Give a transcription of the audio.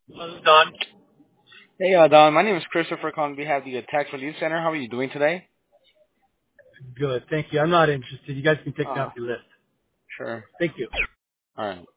This is Don. Hey, Don. My name is Christopher calling on behalf of the Tax Relief Center. How are you doing today? Good. Thank you. I'm not interested. You guys can take me Oh, off your list. sure. Thank you. All right.